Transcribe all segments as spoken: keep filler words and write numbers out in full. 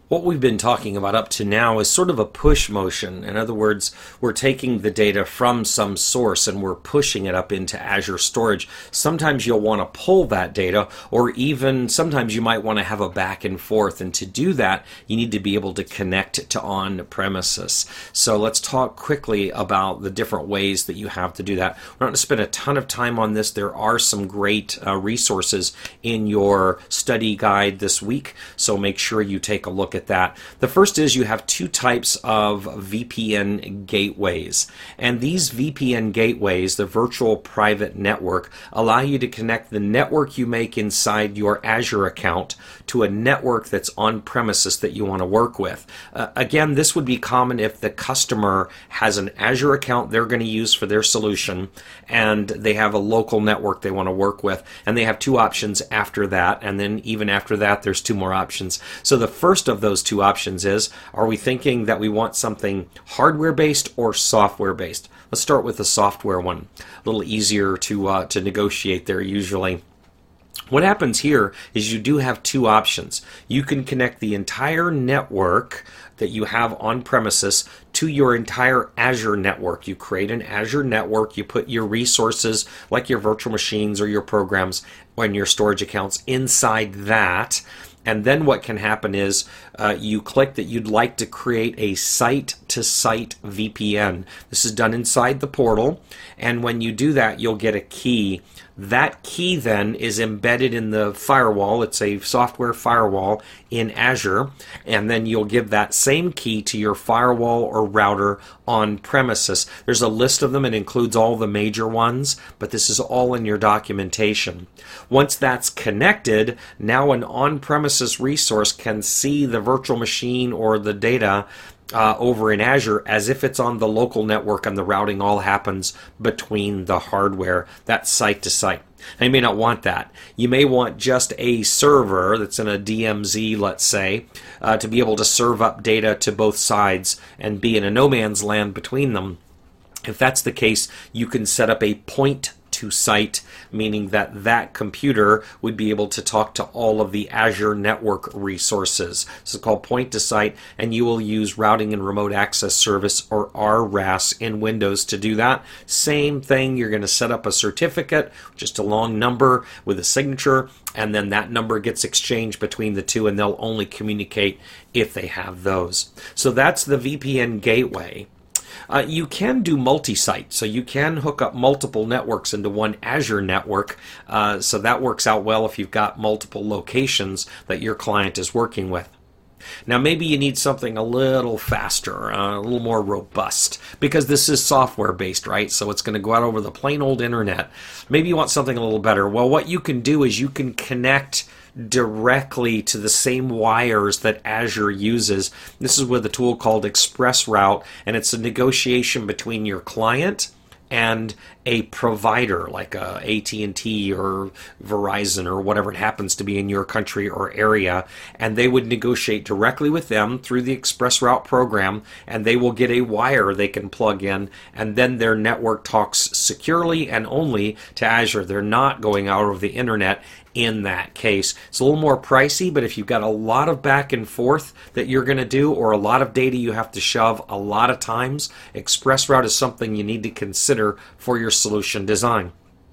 What we've been talking about up to now is sort of a push motion. In other words, we're taking the data from some source and we're pushing it up into Azure storage. Sometimes you'll want to pull that data, or even sometimes you might want to have a back and forth. And to do that, you need to be able to connect it to on-premises. So let's talk quickly about the different ways that you have to do that. We're not going to spend a ton of time on this. There are some great uh, resources in your study guide this week, so make sure you take a look at at that. The first is you have two types of V P N gateways, and these V P N gateways, the virtual private network, allow you to connect the network you make inside your Azure account to a network that's on premises that you want to work with. Uh, again, this would be common if the customer has an Azure account they're going to use for their solution, and they have a local network they want to work with, and they have two options after that, and then even after that there's two more options. So the first of those two options is, are we thinking that we want something hardware based or software based? Let's start with the software one. A little easier to uh, to negotiate there usually. What happens here is you do have two options. You can connect the entire network that you have on premises to your entire Azure network. You create an Azure network, you put your resources like your virtual machines or your programs and your storage accounts inside that. And then what can happen is uh, you click that you'd like to create a site-to-site V P N. This is done inside the portal, and when you do that, you'll get a key. That key then is embedded in the firewall. It's a software firewall in Azure, and then you'll give that same key to your firewall or router on premises. There's a list of them. It includes all the major ones, but this is all in your documentation. Once that's connected, now an on-premises resource can see the virtual machine or the data Uh, over in Azure as if it's on the local network, and the routing all happens between the hardware. That's site to site. Now, you may not want that. You may want just a server that's in a D M Z, let's say, uh, to be able to serve up data to both sides and be in a no man's land between them. If that's the case, you can set up a point to site, meaning that that computer would be able to talk to all of the Azure network resources. This is called point to site, and you will use routing and remote access service, or R R A S, in Windows to do that. Same thing, you're going to set up a certificate, just a long number with a signature, and then that number gets exchanged between the two, and they'll only communicate if they have those. So that's the V P N gateway. Uh, you can do multi-site, so you can hook up multiple networks into one Azure network, uh, so that works out well if you've got multiple locations that your client is working with. Now, maybe you need something a little faster, uh, a little more robust, because this is software-based, right? So it's going to go out over the plain old internet. Maybe you want something a little better. Well, what you can do is you can connect directly to the same wires that Azure uses. This is with a tool called ExpressRoute, and it's a negotiation between your client and a provider like a A T and T or Verizon or whatever it happens to be in your country or area, and they would negotiate directly with them through the ExpressRoute program, and they will get a wire they can plug in, and then their network talks securely and only to Azure. They're not going out over the internet in that case. It's a little more pricey, but if you've got a lot of back and forth that you're going to do, or a lot of data you have to shove a lot of times, ExpressRoute is something you need to consider for your solution design.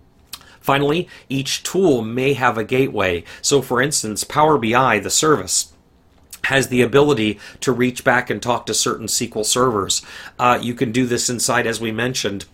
Finally, each tool may have a gateway. So for instance, Power B I, the service, has the ability to reach back and talk to certain S Q L servers. Uh, you can do this inside, as we mentioned,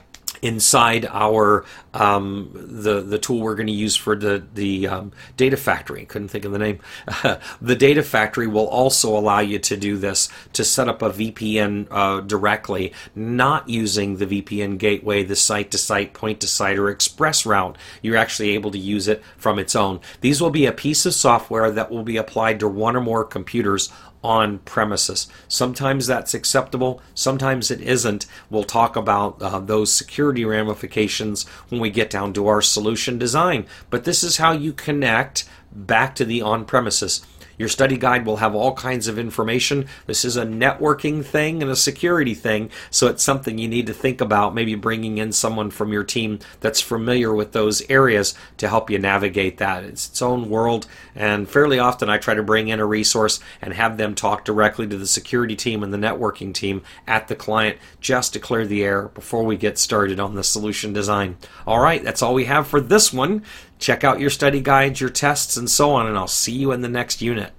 inside our um, the the tool we're going to use for the the um, data factory. Couldn't think of the name. The data factory will also allow you to do this, to set up a V P N uh, directly, not using the V P N gateway, the site-to-site, point-to-site, or ExpressRoute. You're actually able to use it from its own. These will be a piece of software that will be applied to one or more computers on premises. Sometimes that's acceptable, sometimes it isn't. We'll talk about uh, those security ramifications when we get down to our solution design. But this is how you connect back to the on-premises. Your study guide will have all kinds of information. This is a networking thing and a security thing, so it's something you need to think about, maybe bringing in someone from your team that's familiar with those areas to help you navigate that. It's its own world, and fairly often I try to bring in a resource and have them talk directly to the security team and the networking team at the client just to clear the air before we get started on the solution design. All right, that's all we have for this one. Check out your study guides, your tests, and so on, and I'll see you in the next unit.